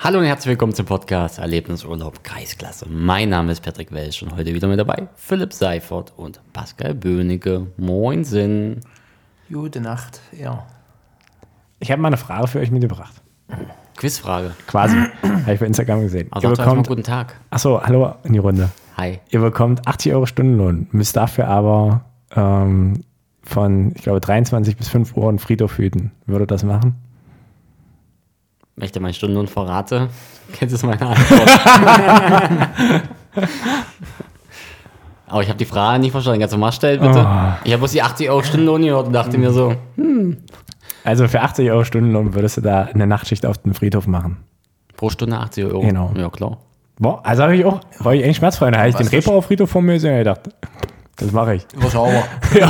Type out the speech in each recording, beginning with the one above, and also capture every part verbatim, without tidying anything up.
Hallo und herzlich willkommen zum Podcast Erlebnisurlaub Kreisklasse. Mein Name ist Patrick Welsch und heute wieder mit dabei Philipp Seifert und Pascal Böhnecke. Moinsen. Gute Nacht, ja. Ich habe mal eine Frage für euch mitgebracht. Quizfrage. Quasi. Habe ich bei Instagram gesehen. Also Ihr sagt mal bekommt, guten Tag. achso, hallo in die Runde. Hi. Ihr bekommt achtzig Euro Stundenlohn, müsst dafür aber ähm, von, ich glaube, dreiundzwanzig bis fünf Uhr einen Friedhof hüten. Würdet ihr das machen? Wenn ich dir meine Stundenlohn verrate, kennst du meine Antwort. Aber ich habe die Frage nicht verstanden. Kannst du mal stellen, bitte? Oh. Ich habe bloß die achtzig Euro Stundenlohn gehört und dachte mir so, Also für achtzig Euro Stundenlohn würdest du da eine Nachtschicht auf den Friedhof machen. pro Stunde achtzig Euro. Genau. Ja, klar. Boah, also habe ich auch, war ich eigentlich schmerzfrei. Da habe ich den Was ist- Reeperbahrer Friedhof vor mir gesehen und ich dachte, das mache ich. Überschaubar.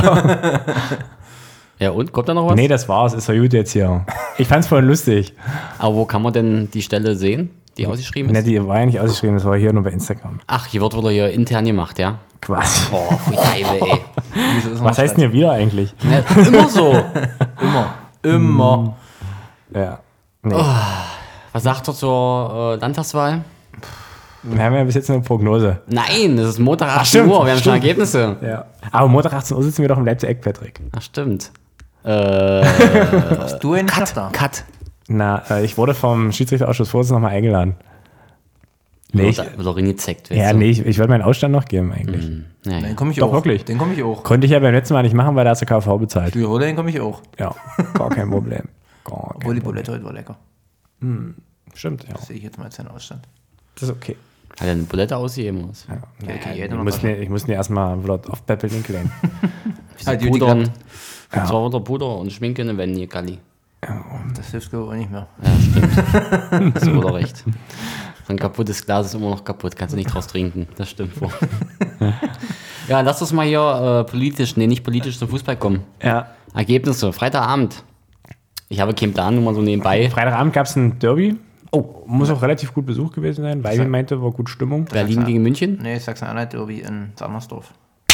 Ja, und? Kommt da noch was? Nee, das war's, ist ja gut jetzt hier. Ich fand's voll lustig. Aber wo kann man denn die Stelle sehen, die ausgeschrieben Ne, ist? die war ja nicht ausgeschrieben, das war hier nur bei Instagram. Ach, hier wird wieder hier intern gemacht, ja? Quasi. Boah, pfui Teufel, ey. Wieso ist Was heißt denn hier wieder eigentlich? Ja, immer so. Immer. Immer. Ja. Nee. Was sagt er zur äh, Landtagswahl? Wir haben ja bis jetzt nur eine Prognose. Nein, das ist Montag achtzehn stimmt, Uhr, wir haben schon stimmt. Ergebnisse. Ja. Aber Montag achtzehn Uhr sitzen wir doch im Leipzig-Eck, Patrick. Ach, stimmt. Äh, Warst du eigentlich noch da? Cut. Na, äh, ich wurde vom Schiedsrichterausschuss Vorsitzenden nochmal eingeladen. Nee, ich, Wird doch reingezeckt. ja, nee, ich, ich wollte meinen Ausstand noch geben eigentlich. Ja, ja. Den komme ich Doch, auch. wirklich. Den komme ich auch. Konnte ich ja beim letzten Mal nicht machen, weil da hast du K V bezahlt. Die Rolle, den komme ich auch. Ja, gar kein Problem. Gar Obwohl die kein Bulette heute war lecker. Problem. Stimmt, ja. Das sehe ich jetzt mal als seinen Ausstand. Das ist okay. Hat er eine Bulette ausgegeben? Muss. Ja. Ja, okay, ich, jeder noch muss was. mir, ich muss mir erstmal wieder auf Peppel lehnen. Halt, die Pudern. gehabt. Ja. Zwar wieder Puder und Schminke, ne, wenn hier Galli. Das hilft glaube ich auch nicht mehr. Ja, stimmt. Das ist wohl recht. So ein kaputtes Glas ist immer noch kaputt, kannst du nicht draus trinken. Das stimmt wohl. Ja, lass uns mal hier äh, politisch, nee, nicht politisch zum Fußball kommen. Ja. Ergebnisse, Freitagabend. Ich habe keinen Plan, nur mal so nebenbei. Freitagabend gab es ein Derby. Oh, muss auch relativ gut Besuch gewesen sein, weil ich meinte, war gut Stimmung. Berlin gegen München. Nee, Sachsen-Anhalt Derby in Sandersdorf.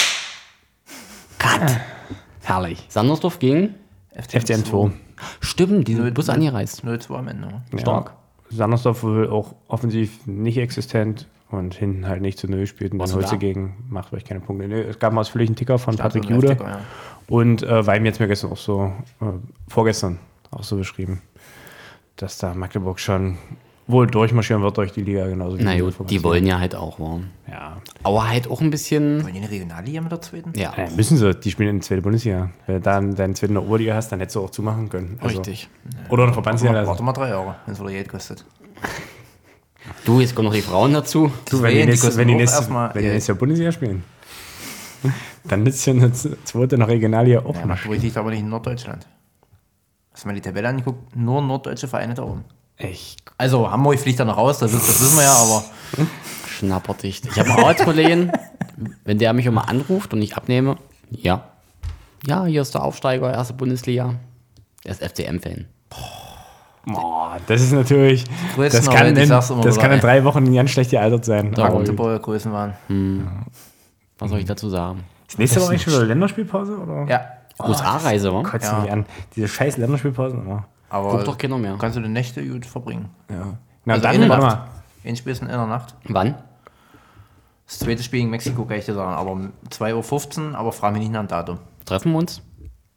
Cut. Herrlich. Sandersdorf gegen? F C M zwei. Stimmt, die sind Null- Bus angereist. null zwei am Ende. Ne? Stark. Ja. Sandersdorf wohl auch offensiv nicht existent und hinten halt nicht zu null gespielt und dann Warst du holst du da? gegen, macht euch keine Punkte. Nee, es gab einen ausführlichen Ticker von Stand Patrick so ein Jude Heftiger, ja. und äh, Weim jetzt mir gestern auch so, äh, vorgestern auch so beschrieben, dass da Magdeburg schon wohl durchmarschieren wird durch die Liga, genauso wie Na die gut, die Formation. wollen ja halt auch warm. Ja. Aber halt auch ein bisschen. Wollen die eine Regionalliga mit der zweiten? Ja, Ja, müssen sie, die spielen in der zweiten Bundesliga. Wenn du dann deine zweite Oberliga hast, dann hättest du auch zumachen können. Also, richtig. Oder eine Verbandsliga. Warte lassen. mal drei Jahre, wenn es wieder Geld kostet. Du, jetzt kommen noch die Frauen dazu. Du, wenn die Deswegen, die nächste, kosten wenn die auch nächste, erstmal wenn die Geld. nächste Jahr Bundesliga spielen, dann nützt ja eine zweite noch Regionalliga auch Ja, noch. Magdeburg liegt aber nicht in Norddeutschland. Hast du mal die Tabelle angeguckt? Nur norddeutsche Vereine da oben. Echt? Also Hamburg fliegt da noch raus, das, ist, das wissen wir ja, aber Schnapperdicht. Ich habe einen Arbeitskollegen, wenn der mich immer anruft und ich abnehme, ja. Ja, hier ist der Aufsteiger, erste Bundesliga. Der ist F C M-Fan. Boah, das ist natürlich, Größten das der kann, Welt, ich in, sag's immer das wieder, kann in ey. drei Wochen ganz schlecht gealtert sein. Ja, Aber Magdeburger Größen waren. Was soll ich dazu sagen? ist nächste Woche eigentlich schon wieder Länderspielpause? Oder? Ja, U S A-Reise, wa? Kotzt Ja. mich an. Diese scheiß Länderspielpausen immer. aber Guckt doch keiner mehr. kannst du die Nächte gut verbringen. Ja. Na Also dann, eine warte Nacht. mal. Ein Spiel ist in einer Nacht. Wann? Das zweite Spiel gegen Mexiko kann ich dir sagen, aber um zwei Uhr fünfzehn, aber frag mich nicht nach dem Datum. Treffen wir uns?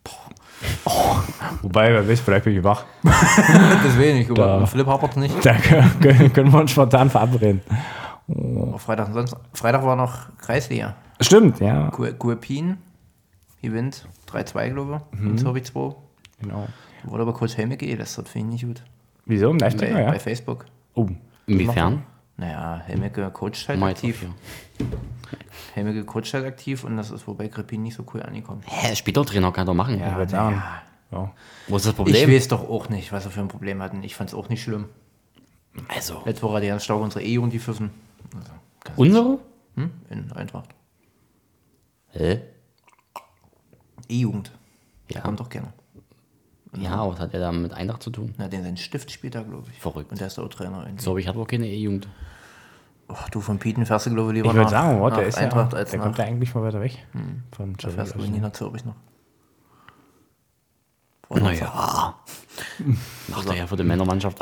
Wobei, wer weiß, vielleicht bin ich wach. Deswegen, ich glaube, Da. Philipp hapert nicht. Da können, können wir uns spontan verabreden. Aber Freitag, sonst, Freitag war noch Kreisliga. Stimmt, ja. Gu- Guepin gewinnt drei zwei, glaube ich, Mhm. in Zürich zwei. Genau. Wurde aber Coach Helmeke gelästert, finde ich nicht gut. Wieso? Im Bei, Live-Ticker, ja? bei Facebook. Oh. Inwiefern? Naja, Helmeke coacht halt Mal aktiv. drauf, Helmeke coacht halt aktiv und das ist wobei Krepin nicht so cool angekommen. Hä, Spieltrainer kann doch machen. Ja, würde sagen. Ja. Wo ist das Ich Problem? weiß doch auch nicht, was er für ein Problem hatten. Ich fand es auch nicht schlimm. Also, Letzte Woche hat die ganz stark unsere E-Jugend die Pfiffen. Also, ganz- unsere? hm? In Eintracht. Hä? E-Jugend. Ja. Kommt doch gerne. Ja, was hat er da mit Eintracht zu tun? Na, den sein Stift spielt da, glaube ich. Verrückt. Und der ist der O-Trainer. irgendwie. So, aber ich hatte auch keine E-Jugend. Oh, du von Pieten fährst du, glaube ich, lieber Ich würde nach, sagen, oh, nach der ist Eintracht ja, als der nach... kommt ja eigentlich mal weiter weg. Von Da fährst du nie nach Zürich noch. Naja. Macht er ja für die Männermannschaft auch.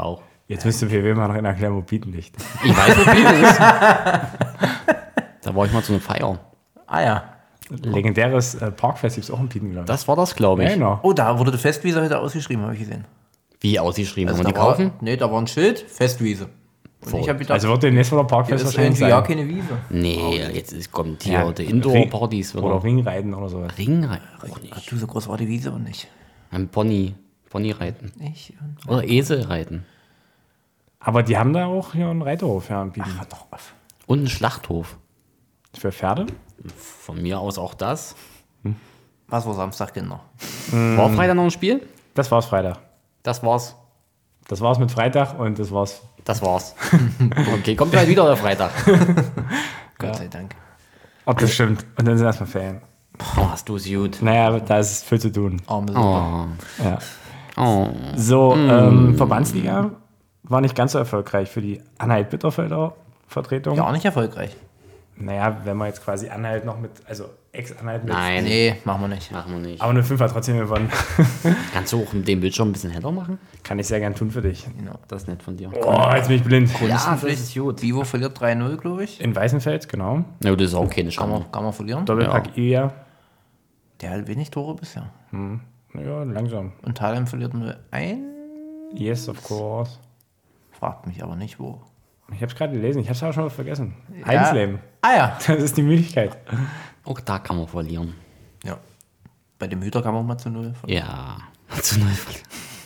Jetzt müsste P W mal noch in erklären, wo Bieten liegt. Ich weiß, wo Bieten ist. Da war ich mal zu einer Feier. Ah ja. Legendäres äh, Parkfest gibt es auch in Bieten, glaube ich. Das war das, glaube ich. Ja, genau. Oh, da wurde die Festwiese heute ausgeschrieben, habe ich gesehen. Wie ausgeschrieben? Also Haben wir die da war, kaufen? nee, da war ein Schild, Festwiese. Und ich habe gedacht, Also wird demnächst wieder hier Parkfest ist wahrscheinlich irgendwie ja sein. keine Wiese. Nee, jetzt ist, kommt hier Ja, die Indoor-Partys. Oder Oder Ringreiten oder sowas. Ringreiten. Auch Ach, nicht. du, so groß war die Wiese und nicht. Ein Pony. Pony reiten. Ich und Oder Esel reiten. Aber die haben da auch hier einen Reiterhof ja, in Bieten. Ach, doch auf. Und ein Schlachthof. Für Pferde? Von mir aus auch das. Was war Samstag, Kinder? War Freitag noch ein Spiel? Das war's Freitag. Das war's. Das war's mit Freitag und das war's. Das war's. Okay, kommt gleich wieder der Freitag. Gott sei Dank. Ob das stimmt. Und dann sind erstmal Ferien. Oh, hast du es gut. Naja, aber da ist viel zu tun. Arme Super. Oh. Ja. Oh. So, ähm, Verbandsliga war nicht ganz so erfolgreich für die Anhalt-Bitterfelder Vertretung. Ja, auch nicht erfolgreich. Naja, wenn man jetzt quasi Anhalt noch mit, also Ex-Anhalt mit. Nein, Nee, machen wir nicht. machen wir nicht. Aber eine fünf hat trotzdem gewonnen. Kannst du auch mit dem Bildschirm ein bisschen heller machen? Kann ich sehr gern tun für dich. Genau. Das ist nett von dir. Oh, jetzt bin ich blind. Ja, das ist gut. Vivo verliert drei null, glaube ich. In Weißenfeld, genau. Na gut, das ist auch keine Kann Schande. man, kann man verlieren. Doppelpack Ilja. Der hat wenig Tore bisher. Ja, langsam. Und Thalheim verliert nur ein. Yes, of course. Fragt mich aber nicht, wo. Ich hab's gerade gelesen, ich hab's aber schon mal vergessen. Ja. Einsleben. Ah ja. Das ist die Müdigkeit. Auch da kann man verlieren. Ja. Bei dem Hüter kann man mal zu null verlieren. Ja. Zu null verlieren.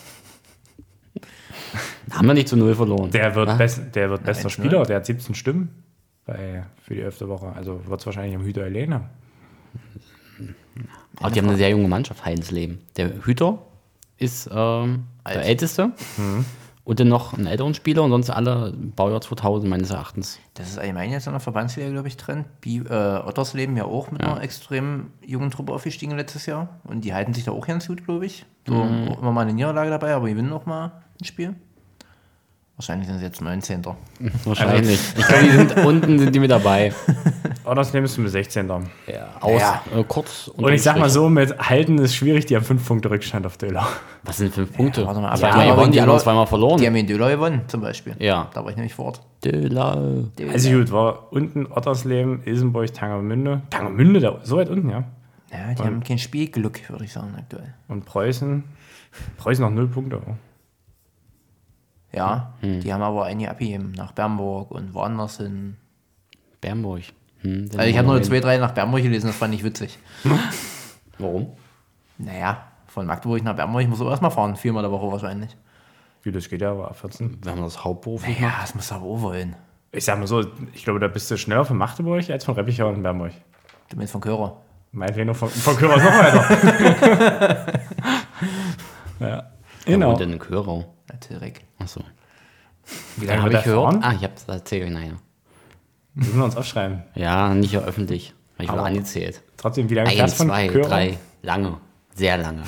Haben wir nicht zu null verloren. Der wird, Ah, best, der wird bester eins null. Spieler, der hat siebzehn Stimmen bei, für die elfte Woche. Also wird es wahrscheinlich am Hüter allein haben. Aber die haben eine sehr junge Mannschaft, Heidensleben. Der Hüter ist ähm, der Alt. Älteste. Und dann noch einen älteren Spieler und sonst alle Baujahr zweitausend meines Erachtens. Das ist allgemein jetzt in der Verbandsliga, glaube ich, Trend. Bi äh, Ottersleben ja auch mit einer extrem jungen Truppe aufgestiegen letztes Jahr. Und die halten sich da auch ganz gut, glaube ich. So auch immer mal eine Niederlage dabei, aber die gewinnen auch mal ein Spiel. Wahrscheinlich sind sie jetzt neunzehnter Wahrscheinlich. Ich glaube, die sind unten sind die mit dabei. Oh, das nehmen wir mit sechzehnter. Ja, aus, Ja. Äh, kurz. Und ich sag mal so, mit Halten ist schwierig, die haben fünf Punkte Rückstand auf Döler. Was sind fünf Punkte? warte mal, die aber haben die ja haben gewonnen, die die anderen Döler- zweimal verloren. Die haben in Döler gewonnen, zum Beispiel. Ja. Da war ich nämlich vor Ort. Döler. Also gut, war unten Ottersleben, Ilsenburg, Tangermünde. Tangermünde, da, so weit unten, ja. Ja, die haben kein Spielglück, würde ich sagen, aktuell. Und Preußen. Preußen noch null Punkte. Ja, die haben aber einige abgegeben, nach Bernburg und woanders hin. Bernburg. Hm, Also ich habe nur zwei, drei nach Bernburg gelesen, das fand ich witzig. Warum? Naja, von Magdeburg nach Bernburg muss ich auch erstmal fahren, viermal der Woche wahrscheinlich. Wie das geht ja, aber vierzehn. Wenn man das hauptberuflich Ja, macht. das muss aber auch wollen. Ich sag mal so, ich glaube, da bist du schneller von Magdeburg als von Reppichau und Bernburg. Du meinst von Körer. Meinetwegen noch von, von Kürbers noch weiter. Ja, Genau. genau. Und in Körau. Ja, Tilrek. Achso. Wie Ja, lange habe wird ich der gehört. fahren? Ah, ich hab's erzählt, naja. Müssen wir uns aufschreiben. Ja, nicht ja öffentlich. Ich wurde Aber- angezählt. Trotzdem, wie lange Ein, fährst du von zwei, Körau? drei. Lange. Sehr lange.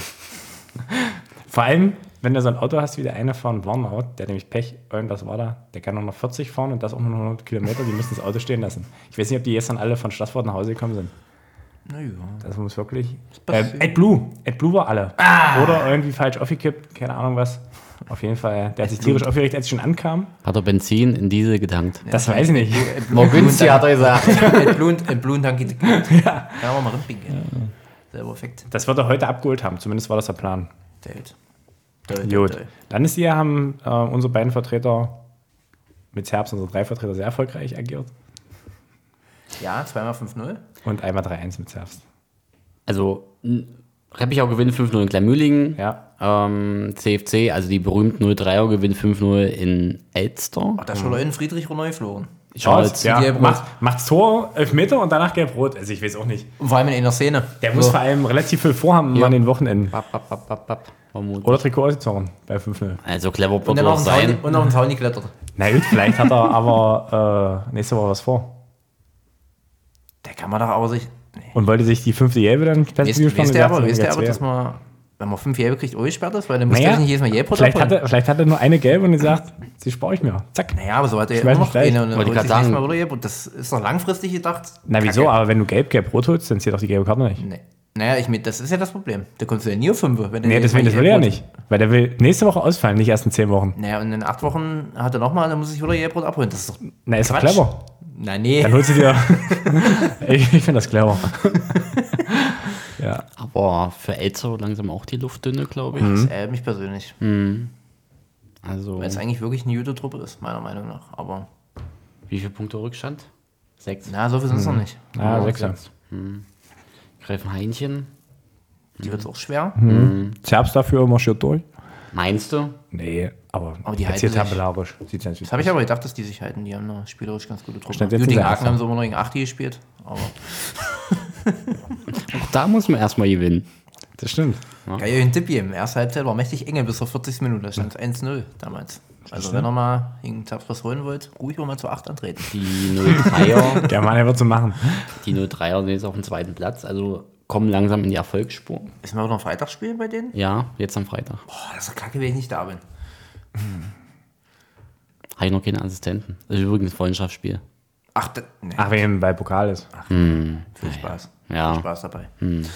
Vor allem, wenn du so ein Auto hast wie der eine von Warnau, der hat nämlich Pech, irgendwas war da, der kann nur noch vierzig fahren und das auch nur noch hundert Kilometer, die müssen das Auto stehen lassen. Ich weiß nicht, ob die gestern alle von Stassfurt nach Hause gekommen sind. Naja. Das muss wirklich. Äh, passiert. AdBlue. AdBlue war alle. Oder irgendwie falsch aufgekippt, keine Ahnung was. Auf jeden Fall, der hat sich tierisch aufgeregt, als ich schon ankam. Hat er Benzin in Diesel getankt? Das weiß ich nicht. Mal günstig, hat er gesagt. Entblunt-Tanki. Ja. Kann man mal rinpinkeln. Sehr perfekt. Das wird er heute abgeholt haben, zumindest war das der Plan. Date. Date, Gut. date. Landesliga haben äh, unsere beiden Vertreter mit Herbst, unsere drei Vertreter, sehr erfolgreich agiert. Ja, zweimal fünf null. Und einmal drei eins mit Herbst. Also, n- Reppichau gewinnt fünf null in Kleinmühlingen. Ja. Ähm, C F C, also die berühmten null dreier, gewinnt fünf null in Elster. Ach, da ist schon in Friedrich neu geflogen. Charles. ja, Gelb-Rot. macht, macht's Tor, elf Meter und danach gelb-rot. Also ich weiß auch nicht. Und vor allem in einer Szene. Der muss vor allem relativ viel vorhaben Ja. an den Wochenenden. Bap, bap, bap, bap, bap. Vermutlich. Oder Trikot ausgezogen bei fünf null. Also clever Und wird dann er noch auch einen Zaun, sein. und noch einen Zaun geklettert. Na gut, vielleicht hat er aber äh, nächste Woche was vor. Der kann man doch aber sich. Nee. Und wollte sich die fünfte Gelbe dann Weißt, perspektivisch weißt und der gesagt, aber, so, weißt der jetzt aber, wär- dass man, wenn man fünf Gelbe kriegt, ausgesperrt ist? Weil dann muss Naja, der nicht jedes Mal Gelb vielleicht hat, runterholen. er, vielleicht hat er nur eine Gelbe und gesagt, sie spare ich mir. Zack. Naja, aber so hat er ja Schmeiß immer mich noch gleich. eine und dann Wollte ich holt sich grad nächstes sagen. Mal wieder Gelb. Und das ist doch langfristig gedacht. Na wieso, Kacke. aber wenn du gelb, gelb, rot holst, dann zählt doch die gelbe Karte nicht. Nee. Naja, ich mit, das ist ja das Problem. Da kommst du ja nie auf fünf. Wenn du Nee, jetzt deswegen, mal das will er ja Airport- nicht. Weil der will nächste Woche ausfallen, nicht erst in zehn Wochen. Naja, und in acht Wochen hat er nochmal, dann muss ich wieder Airport abholen. Das ist doch Na, ist doch Quatsch. clever. Na nee. Dann holst du dir... ich ich finde das clever. Ja. Aber für Elzo langsam auch die Luft dünne, glaube ich. Das ärgert mich persönlich. Also, Weil es eigentlich wirklich eine gute Truppe ist, meiner Meinung nach. Aber wie viele Punkte Rückstand? Sechs. na, so viel sind es noch nicht. Ah, Ja, Sechser. sechs. Hm. Greifen Heinchen. Die wird es auch schwer. Zerbst dafür immer schier durch? Meinst du? Nee, aber, Aber die jetzt hier halten sich. tabellarisch. Sieht ganz Das habe ich aber gedacht, dass die sich halten. Die haben eine spielerisch ganz gute Truppe. Stand jetzt Gut, in gegen der Aachen Ersten. haben sie immer noch gegen Achti gespielt. Aber Auch da muss man erstmal gewinnen. Das stimmt. kann ich euch einen Tipp geben. Erste Halbzeit war mächtig enge bis zur vierzigsten Minute. Da stand eins null damals. Also wenn ihr mal gegen Zapfres holen wollt, ruhig mal zu acht antreten. Die null dreier, Der Mann, der wird so machen. die null dreier sind jetzt auf dem zweiten Platz. Also kommen langsam in die Erfolgsspur. Ist mal wieder ein Freitagsspiel bei denen? Ja, jetzt am Freitag. Boah, das ist doch kacke, wenn ich nicht da bin. Habe ich noch keine Assistenten. Das ist übrigens ein Freundschaftsspiel. Ach, da, nee, Ach, wegen bei Pokal ist. viel Spaß. Ja. Viel Spaß dabei.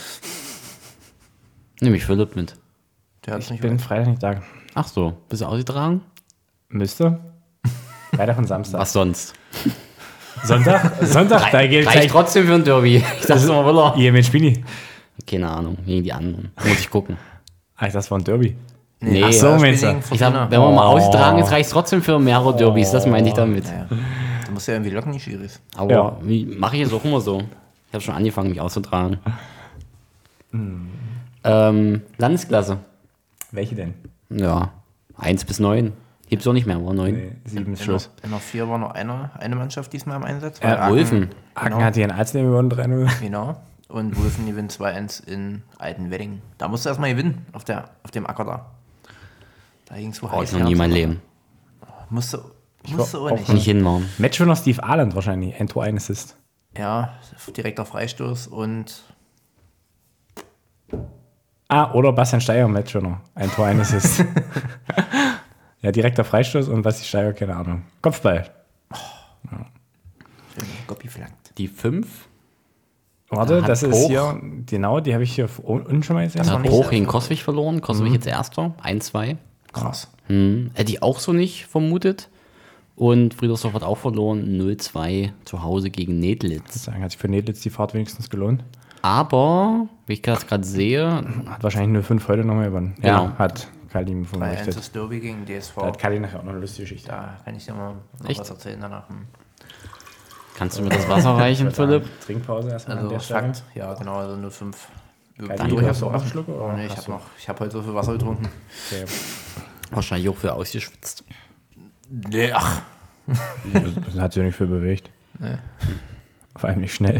Nehme ich Philipp mit. Der hat's Ich nicht bin weit. Freitag nicht da. Ach so, bist du ausgetragen? Müsste. Freitag und Samstag. Was sonst? Sonntag? Sonntag, da geht Reicht trotzdem für ein Derby. Ich dachte immer, will er. Ihr mit Spini. Keine Ahnung, gegen die anderen. Muss ich gucken. Ach, das war ein Derby. Nee, Ach so, Ja, meinst Spiel du? gegen Ich sag, Fortuna. wenn man mal Oh. ausgetragen ist, reicht es trotzdem für mehrere Derbys. Das meinte ich damit. Naja. Du musst ja irgendwie locken, die Schiris. Aber Ja. wie mache ich es auch immer so? Ich habe schon angefangen, mich auszutragen. Ähm, Landesklasse. Welche denn? Ja, eins bis neun. Gibt's auch nicht mehr, war neun. Nee, sieben ist In Schluss. der, in der vier war noch eine, eine Mannschaft diesmal im Einsatz. Ja, weil Aachen- Wulfen. Hagen Genau. hat hier in Alzleben gewonnen, drei null. Genau. Und Wulfen gewinnt zwei eins in Altenwedding. Da musst du erstmal gewinnen, auf, der, auf dem Acker da. Da ging es so Brauche ich heiß noch nie her. mein Leben. Musst du, musst du auch auch nicht. Nicht hinmachen. Match für noch Steve Arland wahrscheinlich. Ein Tor, ein Assist. Ja, direkter Freistoß und Ah, oder Bastian Steiger Match für noch. Ein Tor, ein Assist. Ja, direkter Freistoß und Basti Steiger, keine Ahnung. Kopfball. schön Goppi flankt. Die fünf. Warte, hat das ist Poch- hier, genau, die habe ich hier unten schon mal gesehen. Das war Hat nicht Hoch sehr gegen viel. Koswig verloren. Koswig jetzt erster. eins zwei. Krass. Hm. Hätte ich auch so nicht vermutet. Und Friedersdorf hat auch verloren. null zwei zu Hause gegen Nedlitz. Sagen, hat sich für Nedlitz die Fahrt wenigstens gelohnt. Aber, wie ich das gerade sehe, Hat wahrscheinlich nur fünf heute nochmal gewonnen. Genau. Ja, hat Kalim von Bei eins berichtet. das Derby gegen D S V. Da hat Kalim nachher auch noch eine lustige Geschichte. Da kann ich dir mal noch Echt? was erzählen danach. Hm. kannst du mir das Wasser reichen, Philipp? Trinkpause erstmal an Also der Stelle. Fakt, ja genau, also null fünf. Kalim, hast du auch einen Schluck? Oder Nee, ich hast habe du- noch, ich habe heute so viel Wasser getrunken. Okay. Wahrscheinlich auch für ausgeschwitzt. Nee, ach. Das hat sich nicht viel bewegt. Nee. Vor allem nicht schnell.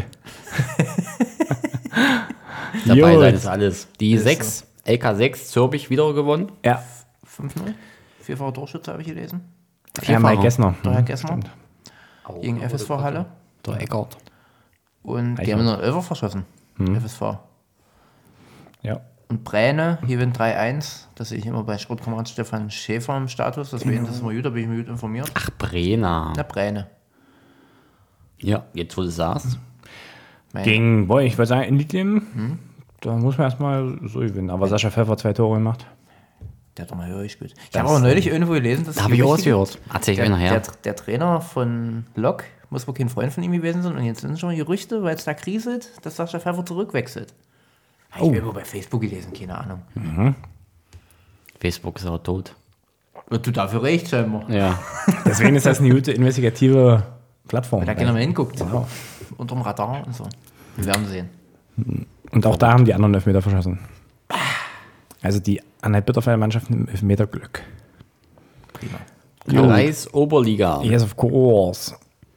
Dabei Jo. sein ist alles. Die Ist sechs, L K sechs, Zürbich wieder gewonnen. Ja, fünf null. Vierfacher Torschütze habe ich gelesen. ja Mike Gessner. Der Herr Mhm, Gessner stimmt. gegen F S V Halle. Der Eckert. Und die Eichert. haben noch einen Elfer verschossen. F S V. Ja. Und Bräne, hier gewinnt drei eins. Das sehe ich immer bei Sportkamerad Stefan Schäfer im Status. Deswegen das ist immer gut, da bin ich mir gut informiert. Ach, Brenner. Na, Bräne. Ja, jetzt wo du sagst. Mein- Gegen, boah, ich würde sagen, in Lidleben, da muss man erstmal so gewinnen. Aber Sascha Pfeffer zwei Tore gemacht. Der hat doch mal höher gespielt. Ich habe aber neulich irgendwo gelesen, dass Da habe ich auch was richtige- gehört. Erzähl ich euch Der, nachher. der, der Trainer von Lok muss wohl kein Freund von ihm gewesen sein. Und jetzt sind schon Gerüchte, weil es da kriselt, dass Sascha Pfeffer zurückwechselt. Habe ich irgendwo bei Facebook gelesen, keine Ahnung. Facebook ist aber tot. Und du dafür recht, scheinbar. Ja. Deswegen ist das eine gute investigative Plattform. Da keiner mehr hinguckt. Unterm Radar und so. Wir werden sehen. Und auch da haben die anderen Elfmeter verschossen. Also die Anhalt-Bitterfeld-Mannschaft im Elfmeterglück. Prima. Kreis Oberliga. Yes, of course.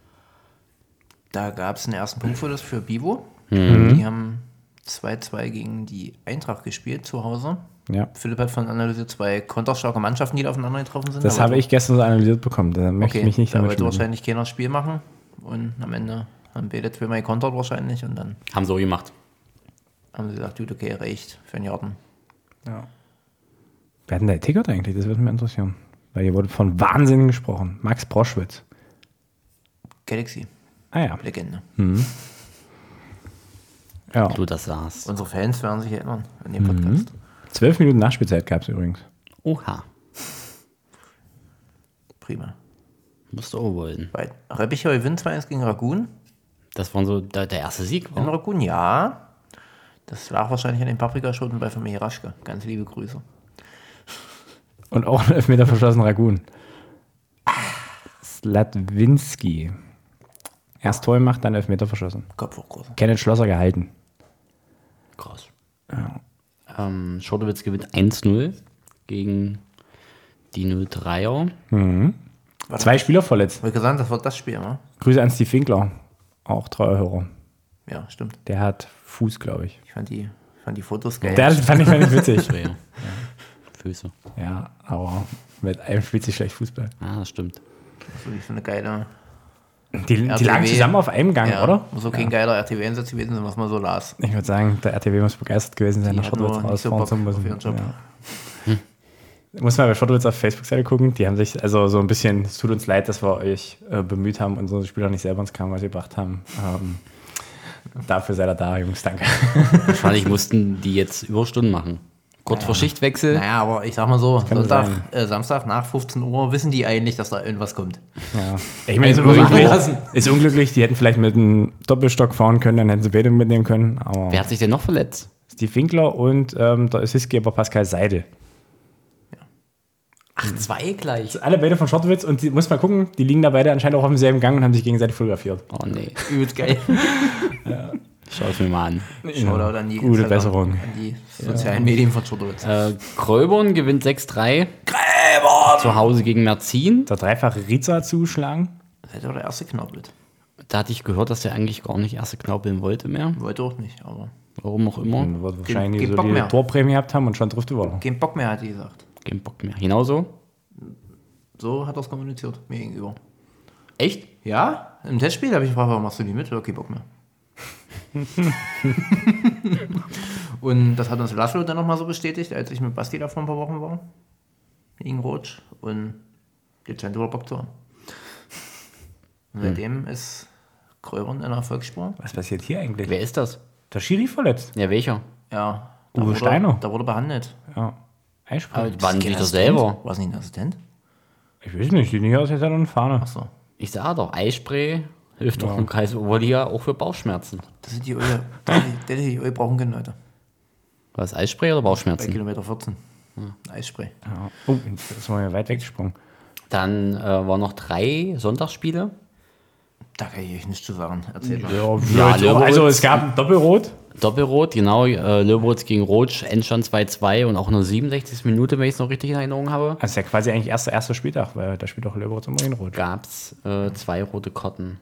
Da gab es einen ersten Punkt für das für Bivo. Mhm. Die haben zwei zwei gegen die Eintracht gespielt zu Hause. Ja. Philipp hat von analysiert zwei konterstarke Mannschaften, die da aufeinander getroffen sind. Das Da habe wollte- ich gestern so analysiert bekommen. Da möchte Okay, ich mich nicht da damit wollte schmücken. wahrscheinlich keiner das Spiel machen. Und am Ende haben beide zweimal gekontert wahrscheinlich. Und dann Haben so gemacht. haben sie gesagt, gut, okay, reicht für einen Jarden. Ja. Wer hat denn der Ticket eigentlich? Das würde mich interessieren. Weil hier wurde von Wahnsinn gesprochen. Max Broschwitz. Galaxy, Ah ja. Legende. Ja. du das sagst. Unsere Fans werden sich erinnern an den Podcast. Zwölf Minuten Nachspielzeit gab es übrigens. Oha, Prima. musst du auch wollen. Bei Reppichau gewinnt zwei eins gegen Ragun. Das war so der, der erste Sieg. In War. Ragun, ja. Das lag wahrscheinlich an den Paprikaschoten bei Familie Raschke. Ganz liebe Grüße. Und auch ein Elfmeter verschossen Ragun. Slatwinski. Erst Tor gemacht, dann Elfmeter verschossen. Kopf hoch, große. Kenneth Schlosser gehalten. Krass. Ähm, Schottowitz gewinnt eins null gegen die null dreier. Zwei Spieler verletzt. Ich wollte gesagt, das wird das Spiel, ne? Grüße an Steve Winkler. Auch treuer Hörer. Ja, stimmt. Der hat Fuß, glaube ich. Ich fand die, fand die Fotos geil. Der fand ich, fand ich witzig. Schwer. Ja. Füße. Ja, aber mit einem spielt sich schlecht Fußball. Ah, das stimmt. Das ist wirklich so eine geile. Die, die R T W. lagen zusammen auf einem Gang, Ja, oder? muss auch kein geiler R T W-Einsatz gewesen sein, was man so las. Ich würde sagen, der R T W muss begeistert gewesen sein, Die nach hat nur Schottowitz nicht so rausfahren Bock zu auf müssen. ihren Job. Ja. Muss mal bei Schottowitz auf Facebook-Seite gucken. Die haben sich also so ein bisschen, es tut uns leid, dass wir euch äh, bemüht haben, unsere Spieler nicht selber ins Krankenhaus gebracht haben. Ähm, dafür seid ihr da, Jungs, danke. Wahrscheinlich mussten die jetzt Überstunden machen. Kurz vor Schichtwechsel. Naja, aber ich sag mal so, kann Sonntag, sein. äh, Samstag nach fünfzehn Uhr wissen die eigentlich, dass da irgendwas kommt. Ja. Ich meine, ist, Also, unglücklich, lassen. ist unglücklich, die hätten vielleicht mit einem Doppelstock fahren können, dann hätten sie beide mitnehmen können. Aber Wer hat sich denn noch verletzt? Steve Winkler und ähm, der Assistgeber Pascal Seidel. Ach, zwei gleich. Alle beide von Schottowitz und die, muss mal gucken, die liegen da beide anscheinend auch auf demselben Gang und haben sich gegenseitig fotografiert. Oh nee. Übelst geil. Schau es mir mal an. Shoutout an die Gute Instagram- Besserung. An die sozialen Medien von Schottowitz. Äh, Gröbern gewinnt sechs drei. Gräbern! Zu Hause gegen Merzin. Der dreifache Riza zuschlagen. Das hätte auch der erste knabbelt. Da hatte ich gehört, dass der eigentlich gar nicht erste knaubeln wollte mehr. Wollte auch nicht, aber Warum auch immer. Und wird wahrscheinlich geht so Bock die mehr. Torprämie gehabt haben und schon trifft über. kein Bock mehr, hat die gesagt. Kein Bock mehr. Genauso. So hat er es kommuniziert, mir gegenüber. Echt? Ja, im Testspiel habe ich gefragt, warum machst du die mit? Oder kein Bock mehr. Und das hat uns Laszlo dann nochmal so bestätigt, als ich mit Basti da vor ein paar Wochen war. Gegen Rotsch. Und jetzt scheint er Bock zu haben. Und seitdem ist Gröbern in der Erfolgsspur. Was passiert hier eigentlich? Wer ist das? Der Schiri verletzt. Ja, welcher? Ja. Da Uwe wurde, Steiner. Da wurde behandelt. Ja. Einsprung. Aber waren die Kein doch Assistent? selber? War es nicht ein Assistent? Ich weiß nicht, die nicht aus jetzt hat eine Fahne. Achso. Ich sag doch, Eispray hilft doch im Kreis Oberliga auch für Bauchschmerzen. Das sind die Öle. Das die Öle brauchen können, Leute. Was, Eispray oder Bei Bauchschmerzen? Kilometer vierzehn. Eisspray. Ja. Oh, jetzt ist mal weit weggesprungen. Dann äh, waren noch drei Sonntagsspiele. Da kann ich euch nichts zu sagen. Erzähl mal. Ja, Ja, also, Löwenholz- also es gab ein Doppelrot. Doppelrot, genau. Äh, Löwenholz gegen Rotsch, Endstand zwei zwei und auch eine siebenundsechzigste Minute, wenn ich es noch richtig in Erinnerung habe, Also ja quasi eigentlich erster erster Spieltag, weil da spielt auch Löwenholz immer in Rot. gab es äh, zwei rote Karten.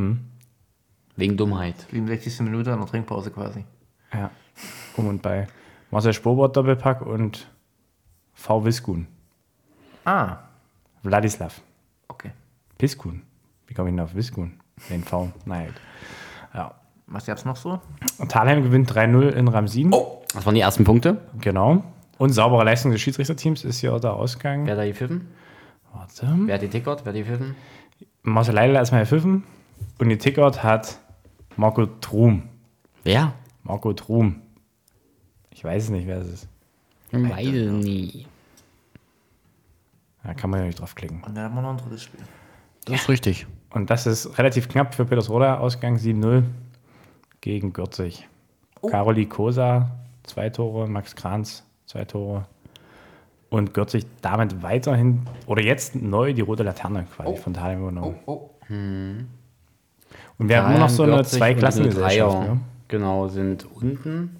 Wegen Dummheit. siebenundsechzigste Minute an der Trinkpause quasi. Ja. Um und bei Marcel Spobert Doppelpack und V. Wiskun. Ah, Wladislav. okay. Piskun. Wie komme ich denn auf Wiskun? Den V. Naja. gut. Ja. Was gab's noch so? Und Thalheim gewinnt drei null in Ramsin. Das waren die ersten Punkte. Genau. Und saubere Leistung des Schiedsrichterteams ist hier der Ausgang. Wer hat da gepfiffen? Warte. Wer hat die Tickert? Wer hat die gepfiffen? Marcel Leidl erstmal gepfiffen. Und die Tickert hat Marco Trum. Wer? Marco Trum. Ich weiß es nicht, wer es ist. Weiß nie. Da kann man ja nicht draufklicken. Und dann haben wir noch ein drittes Spiel. Das ist richtig. Und das ist relativ knapp für Petersroda. Ausgang sieben null gegen Gürzig. Oh. Karoli Kosa, zwei Tore. Max Kranz, zwei Tore. Und Gürzig damit weiterhin, oder jetzt neu die rote Laterne quasi von Thalheim übernommen. Oh, Und wir haben immer noch so eine Gürzig und Zweiklassengesellschaft. Dreier, Ja. Genau, sind unten.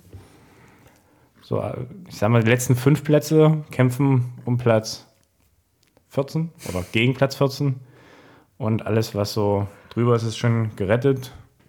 So, ich sag mal, die letzten fünf Plätze kämpfen um Platz vierzehn oder gegen Platz vierzehn. Und alles, was so drüber ist, ist schon gerettet.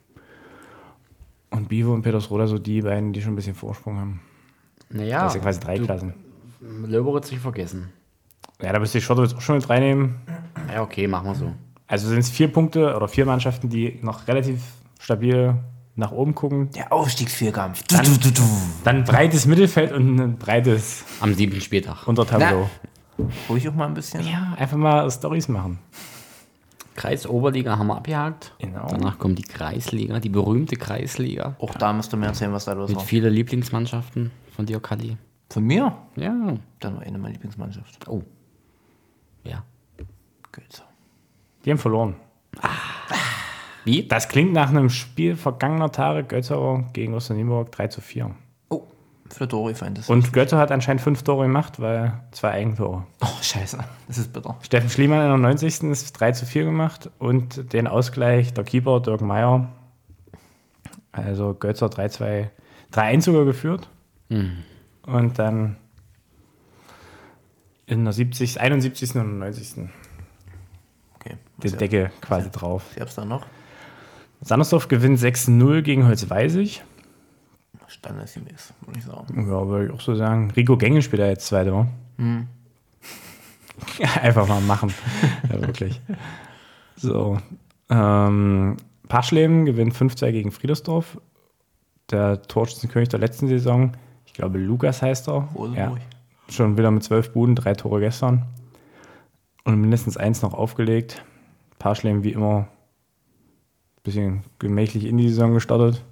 Und Bivo und Petersroda, so die beiden, die schon ein bisschen Vorsprung haben. Naja, Das ist ja quasi drei Klassen. Löberitz nicht vergessen. Ja, da müsste ich Schottowitz auch schon mit reinnehmen. Ja, okay, machen wir so. Also sind es vier Punkte oder vier Mannschaften, die noch relativ stabil nach oben gucken. Der Aufstiegsvierkampf. Du, du, du, du. Dann breites Mittelfeld und ein breites Am siebten Spieltag. Untertableau. Ruhig auch mal ein bisschen. Ja, einfach mal Storys machen. Kreisoberliga haben wir abgehakt. Genau. Danach kommt die Kreisliga, die berühmte Kreisliga. Auch da musst du mir erzählen, was da los Mit war. vielen Lieblingsmannschaften von dir, Kalli. Von mir? Ja. Dann war eine meiner Lieblingsmannschaft. Oh. Ja. Götze. Die haben verloren. Wie? Das klingt nach einem Spiel vergangener Tage. Götze gegen Osternieburg drei zu vier. Oh, für Dori fand es. Und Götze hat anscheinend fünf Tore gemacht, weil zwei Eigentore. Oh, scheiße. Das ist bitter. Steffen Schliemann in der neunzigsten ist drei zu vier gemacht und den Ausgleich der Keeper Dirk Meyer. Also Götze drei zwei, drei eins sogar geführt. Mhm. Und dann in der siebzigsten, einundsiebzigsten und neunzigsten Okay. die Decke quasi drauf. Ich hab's da noch. Sandersdorf gewinnt sechs null gegen Holzweisig. Standesgemäß, würde ich sagen. Ja, würde ich auch so sagen. Rico Gengel spielt ja jetzt zweite Mal. Hm. Einfach mal machen. Ja, wirklich. So. Ähm, Paschleben gewinnt fünf zwei gegen Friedersdorf. Der Torschützenkönig der letzten Saison, ich glaube Lukas heißt er. Ja, schon wieder mit zwölf Buden, drei Tore gestern. Und mindestens eins noch aufgelegt. Paschleben wie immer ein bisschen gemächlich in die Saison gestartet.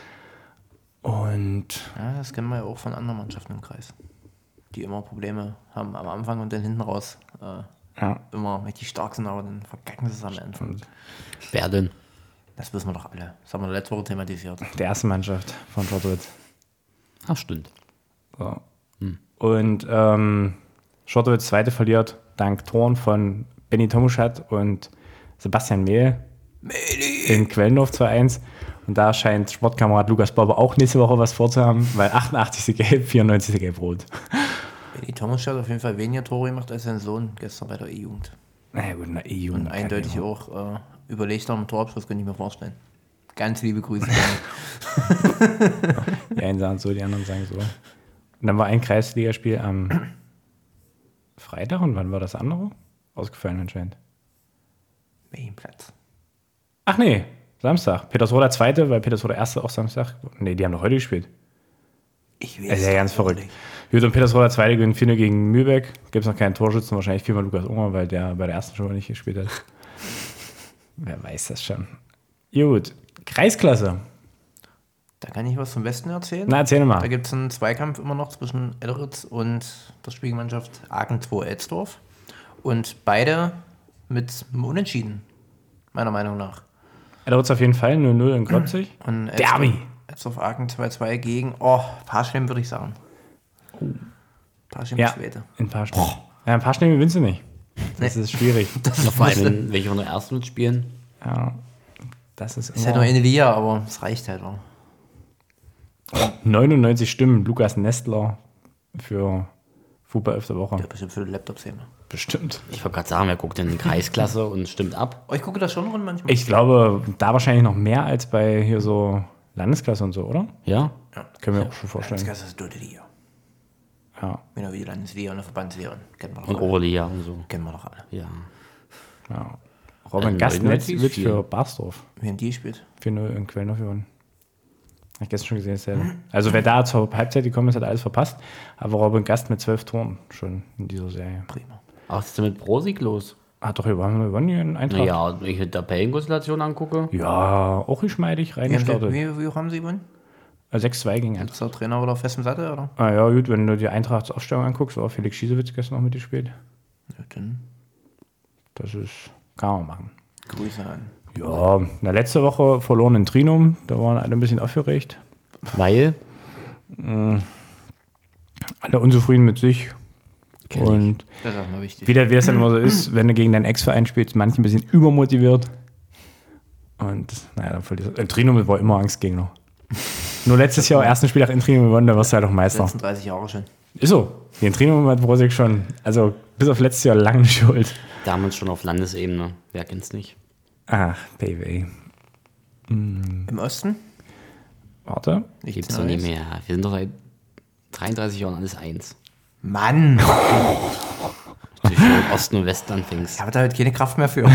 Und Ja, das kennen wir ja auch von anderen Mannschaften im Kreis. Die immer Probleme haben am Anfang und dann hinten raus äh, ja, immer richtig stark sind, aber dann verkacken sie es am Ende. und Wer denn? Das wissen wir doch alle. Das haben wir letzte Woche thematisiert. der erste Mannschaft von Schottwitz. Ach, stimmt. So. Und ähm, Schottwitz zweite verliert dank Toren von Benny Tomuschat und Sebastian Mehl in Quellendorf zwei eins. Und da scheint Sportkamerad Lukas Bauer auch nächste Woche was vorzuhaben, weil achtundachtzigste Gelb, vierundneunzigste Gelb-Rot. Benny Thomas hat auf jeden Fall weniger Tore gemacht als sein Sohn gestern bei der E-Jugend. Naja gut, in der E-Jugend. Und eindeutig kann ich auch äh, überlegter am Torabschluss, könnte ich mir vorstellen. Ganz liebe Grüße. Die einen sagen so, die anderen sagen so. Und dann war ein Kreisligaspiel am Freitag und wann war das andere? Ausgefallen anscheinend. Medienplatz. Ach nee, Samstag. Petersroda zweite, weil Petersroda erste auch Samstag. Nee, die haben doch heute gespielt. Ich weiß. Das ist ja ganz verrückt. Gut, und Petersroda zweite gewinnen vier null gegen Mühlbeck. Gibt es noch keinen Torschützen, wahrscheinlich viermal Lukas Unger, weil der bei der ersten schon mal nicht gespielt hat. Wer weiß das schon. Gut, Kreisklasse. Da kann ich was vom Westen erzählen. Na, erzähl Da mal. gibt es einen Zweikampf immer noch zwischen Elleritz und der Spielgemeinschaft Aachen zwei Elsdorf. Und beide mit einem Unentschieden, meiner Meinung nach. Elleritz auf jeden Fall, null null in Gröbzig. Und Derby. Elsdorf Aachen zwei zwei gegen, oh, Paschlem würde ich sagen. Paschlem Ja, Zweite. in ein paar Stunden. Ja, ein paar Stunden gewinnst du nicht. Das ist schwierig. Vor allem, wenn welche von der ersten mitspielen. Ja, das ist Ist halt nur immer eine Liga, aber es reicht halt auch. neunundneunzig Stimmen. Lukas Nestler für Fußball öfter Woche. Ja, bestimmt für die Laptops immer. Bestimmt. Ich wollte gerade sagen, wer guckt denn in die Kreisklasse und stimmt ab? Oh, ich gucke das schon rund manchmal. Ich glaube, da wahrscheinlich noch mehr als bei hier so Landesklasse und so, oder? Ja? Ja. Können wir auch schon vorstellen. Das ist dritte Liga. Ja, Genau wie die Landesliga und die Verbandsliga. Kennen wir doch Und alle. Oberliga und so. Kennen wir doch alle. Ja. ja. Robin Äh, Gastnetz neunundneunzig wird viel. für Barsdorf Wie haben die gespielt? vier null in Quellendorf gewonnen. Hab ich gestern schon gesehen. Ist der, also wer da zur Halbzeit gekommen ist, hat alles verpasst. Aber Robin Gast mit zwölf Toren schon in dieser Serie. Prima. Was ist denn mit Prosig los? Hat doch gewonnen, gewonnen hier in Eintracht. Naja, wenn ich mit der Tabellenkonstellation angucke. Ja, auch geschmeidig Wie, haben reingestartet. sie, wie, wie hoch haben sie gewonnen? Äh, sechs zwei gegen Eintracht. Ist der Trainer wieder auf festem Sattel, oder? Ah ja, gut, wenn du die Eintrachtsaufstellung anguckst, war Felix Schiesewitz gestern noch mitgespielt. Ja, dann Das ist, kann man machen. Grüße an. Ja, na, letzte Woche verloren in Trinum, da waren alle ein bisschen aufgeregt. Weil? Alle unzufrieden mit sich. Kenn ich. Und Das ist auch mal wichtig. wie das, wie das dann immer so ist, wenn du gegen deinen Ex-Verein spielst, manche ein bisschen übermotiviert. Und naja, dann verlierst du. In Trinum war immer Angstgegner. Nur letztes Jahr, ersten Spieltag in Trinum gewonnen, da wirst du halt auch Meister. sechsunddreißig Jahre schon. Ist so. In Trinum hat Brosig schon, also bis auf letztes Jahr lange schuld. Damals schon auf Landesebene. Wer kennt's nicht? Ach, Baby. Im Osten? Warte. Nichts Gibt's doch nicht Neues. mehr. Wir sind doch seit dreiunddreißig Jahren alles eins. Mann! Wenn du mit Osten und Westen anfängst. Ich habe da heute keine Kraft mehr für.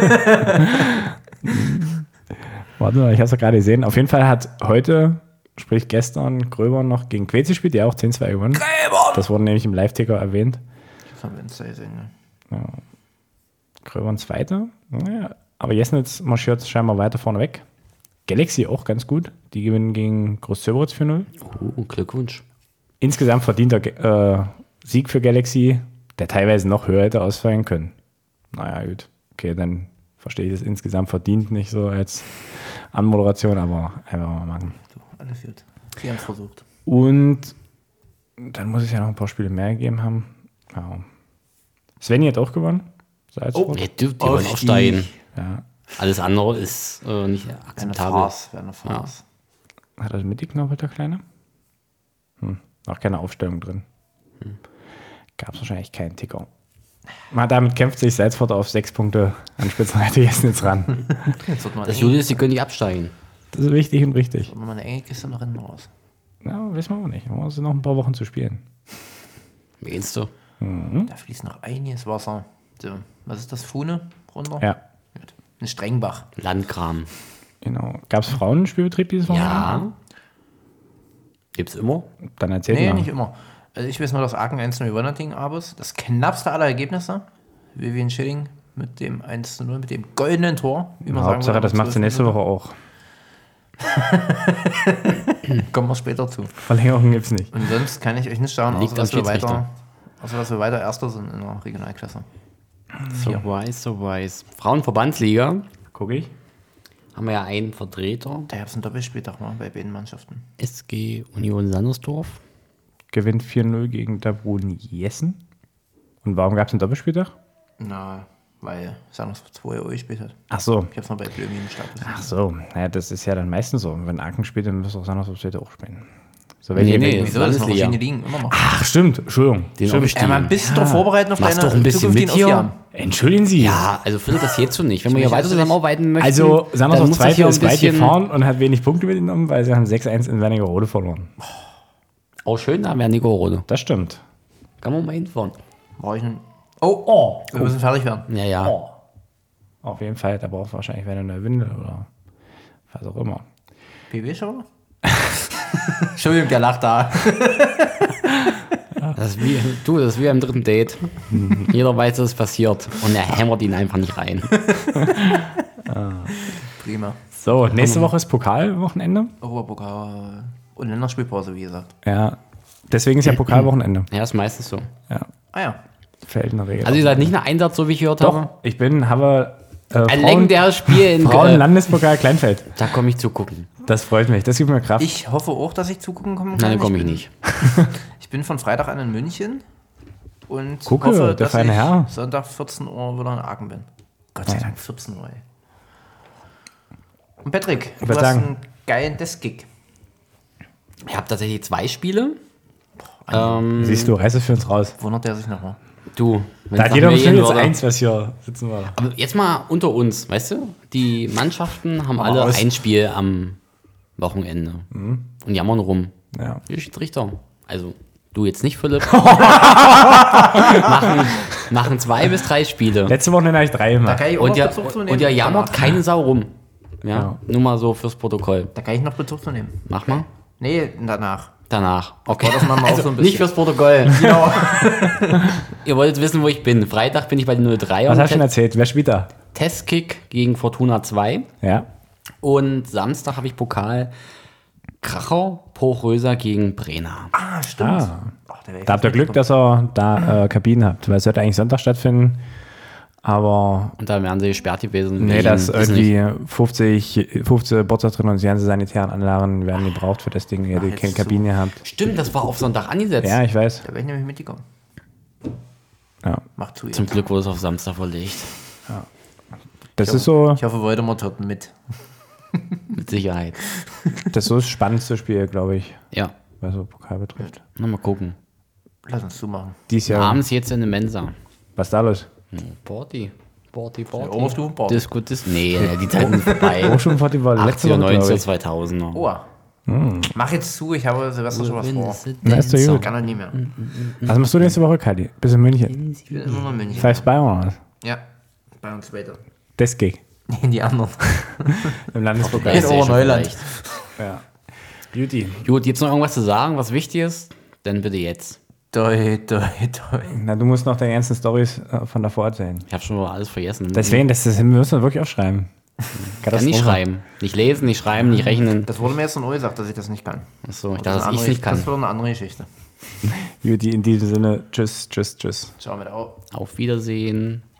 Warte, ich habe es ja gerade gesehen. Auf jeden Fall hat heute, sprich gestern, Gröber noch gegen Quetz gespielt, der auch zehn zwei gewonnen. Das wurde nämlich im Live-Ticker erwähnt. Das haben wir uns da gesehen, ne? Gröbern Zweiter. Naja, aber Jesnitz marschiert scheinbar weiter vorne weg. Galaxy auch ganz gut. Die gewinnen gegen Groß-Zöberitz vier null. Oh, Glückwunsch. Insgesamt verdienter äh, Sieg für Galaxy, der teilweise noch höher hätte ausfallen können. Naja, gut. Okay, dann verstehe ich das insgesamt verdient nicht so als Anmoderation, aber einfach mal machen. So, alles gut. Sie haben es versucht. Und dann muss es ja noch ein paar Spiele mehr gegeben haben. Ja. Svenny hat auch gewonnen. Oh, die, die wollen aufsteigen. Ja. Alles andere ist äh, nicht Eine akzeptabel. Farce, wäre eine Farce. Hat er das mitgeknobbelt, der Kleine? Hm. Auch keine Aufstellung drin. Hm. Gab es wahrscheinlich keinen Ticker. Mal damit kämpft sich Salzburg auf sechs Punkte an Spitzenreiter jetzt ran. Jetzt wird man Das eng- Gute ist, sie können nicht absteigen. Das ist richtig und richtig. wird man eine enge Kiste noch hinten raus. Ja, wissen wir auch nicht. Wir sind noch ein paar Wochen zu spielen. Meinst du? Da fließt noch einiges Wasser. So, was ist das? Fuhne runter? Ja, Gut. Ein Strengbach. Landkram. genau. Gab es Frauenspielbetrieb dieses Wochenende? Ja. Gibt's immer? Dann erzähl Nee, mal. nicht immer. Also ich weiß nur, dass Aachen eins null gewonnen hat gegen Abus. Das knappste aller Ergebnisse. Vivian Schilling mit dem eins zu null, mit dem goldenen Tor. Wie man Hauptsache, sagen würde, das macht sie nächste Woche auch. Kommen wir später zu. Verlängerung gibt es nicht. Und sonst kann ich euch nicht sagen, Liegt außer dass, am wir weiter, Schiedsrichter. außer dass wir weiter Erster sind in der Regionalklasse. So weiß, so weiß. Frauenverbandsliga Guck ich. haben wir ja einen Vertreter. Da gab es ein Doppelspieltag mal bei beiden Mannschaften. S G Union Sandersdorf. Gewinnt vier null gegen Dabrun Jessen. Und warum gab es einen Doppelspieltag? Na, weil Sanus zwei Euro gespielt hat. Ach so. Ich hab's noch bei Blömi im Start gesehen. Ach so. Naja, das ist ja dann meistens so. Wenn Aachen spielt, dann müsste auch Sandersdorf später auch spielen. So, Nee, welche- nee. welche- Wieso? Das ist noch Landesliga. verschiedene Ligen, immer noch. Ach, stimmt. Entschuldigung. Den Stimmt. Aufstieg. Ey, man, bist du doch vorbereitet auf Mach's deine doch ein bisschen zukünftigen mit hier. Aufgaben. Entschuldigen Sie. Ja, also Philipp, das geht so nicht. Wenn wir hier möchte weiter das zusammenarbeiten möchten, Also, dann Sandersdorf muss das Zweite hier ist ein weit bisschen... gefahren und hat wenig Punkte mitgenommen, weil sie haben sechs eins in Wernigerode verloren. Oh, schön, da haben wir Nico-Rode. Das stimmt. Kann man mal hinfahren. War ich ein. Oh, oh. Wir müssen fertig werden. Ja, ja. Oh. Auf jeden Fall, da braucht wahrscheinlich eine neue Windel oder was auch immer. P W-Show? Entschuldigung, der lacht da. Das ist wie, du, das ist wie am dritten Date. Jeder weiß, dass es passiert. Und er hämmert ihn einfach nicht rein. Prima. So, nächste Woche ist Pokalwochenende. Europapokal und Länderspielpause, wie gesagt. Ja, deswegen ist ja Pokalwochenende. Ja, ist meistens so. Ja, Ah ja. fällt in der Regel. Also ihr seid nicht ein Einsatz, so wie ich gehört Doch, habe? ich bin, habe äh, Ein Frauen, legendäres Spiel in Köln. Frauen-Landespokal Kleinfeld. Da komme ich zu gucken. Das freut mich, das gibt mir Kraft. Ich hoffe auch, dass ich zugucken kommen kann. Nein, dann komme ich bin- nicht. Ich bin von Freitag an in München und Gucke, hoffe, der dass feine ich Herr. Sonntag vierzehn Uhr wieder in Aachen bin. Gott sei Dank vierzehn Uhr, ey. Und Patrick, du würd hast sagen- einen geilen Desk-Gig. Ich habe tatsächlich zwei Spiele. Ähm, Siehst du, reiß es für uns raus. Wundert der sich nochmal. du, wenn Da es hat jeder nach mir bestimmt gehen jetzt würde. eins, was hier sitzen war. Aber jetzt mal unter uns, weißt du? Die Mannschaften haben Aber alle aus- ein Spiel am Wochenende. Und jammern rum. Ja. Die Schiedsrichter. Also, du jetzt nicht, Philipp. machen, machen zwei bis drei Spiele. Letzte Wochenende habe ich drei Da gemacht. kann ich auch Und noch ihr, Bezug zu und nehmen. ihr jammert Danach. keine Sau rum. Ja, Ja. nur mal so fürs Protokoll. Da kann ich noch Bezug zu nehmen. Mach mal. Nee, danach. Danach. Okay. das machen wir auch Also, so ein bisschen. nicht fürs Protokoll. Genau. Ihr wolltet wissen, wo ich bin. Freitag bin ich bei den null drei Was und hast du schon erzählt? Wer spielt da? Testkick gegen Fortuna zwei. Ja. Und Samstag habe ich Pokal Kracher, Pochröser gegen Brenner. Ah, stimmt. Ah. Ach, der wär Da habt ihr Glück, dass ihr da äh, Kabinen habt, weil es sollte eigentlich Sonntag stattfinden. Aber Und da wären sie gesperrt gewesen. nee, wegen- dass ist nicht- irgendwie fünfzig, fünfzehn Bots drin und die ganzen sanitären Anlagen werden gebraucht für das Ding, ihr Ach, die jetzt keine so. Kabine habt. Stimmt, das war auf Sonntag angesetzt. Ja, ich weiß. Da wäre ich nämlich mitgekommen. Ja. Macht zu. Zum Ihr. Glück wurde es auf Samstag verlegt. Das ist so Ich hoffe, Voldemort hört mit. Mit Sicherheit. das, ist so das spannendste Spiel, glaube ich, Ja, was so Pokal betrifft. na, mal gucken. Lass uns zumachen. Dies Jahr. Abends jetzt in der Mensa. Was ist da los? Hm, Party. Party, Party. Oberstufenparty. Disco, Disco. Nee, die Zeiten sind vorbei. Hochschulparty war letzte achtziger, Woche, glaube neunziger, ich. zweitausender. Oh. Mach jetzt zu, ich habe Silvester schon was vor. Na, ist doch gut. Kann er nie mehr. Was machst du nächste Woche, Kali? Bis in München. Ich bin immer noch in München. Five Spy oder was? Ja, bei uns weiter. Das Gig. Nee, die anderen. Im Landespokal. In Oberneuland. vielleicht. Ja. Beauty. Gut, jetzt noch irgendwas zu sagen, was wichtig ist? Dann bitte jetzt. Doi, doi, doi. Na, du musst noch deine ganzen Storys äh, von davor erzählen. Ich habe schon mal alles vergessen. Deswegen, das, das müssen wir wirklich aufschreiben. Ich kann nicht schreiben. Nicht lesen, nicht schreiben, nicht rechnen. Das wurde mir jetzt nur gesagt, dass ich das nicht kann. Achso, ich Das, dachte, ist dass eine ich andere- nicht das kann. wird eine andere Geschichte. Juti, in diesem Sinne, tschüss, tschüss, tschüss. Ciao mit Au. Auf Wiedersehen.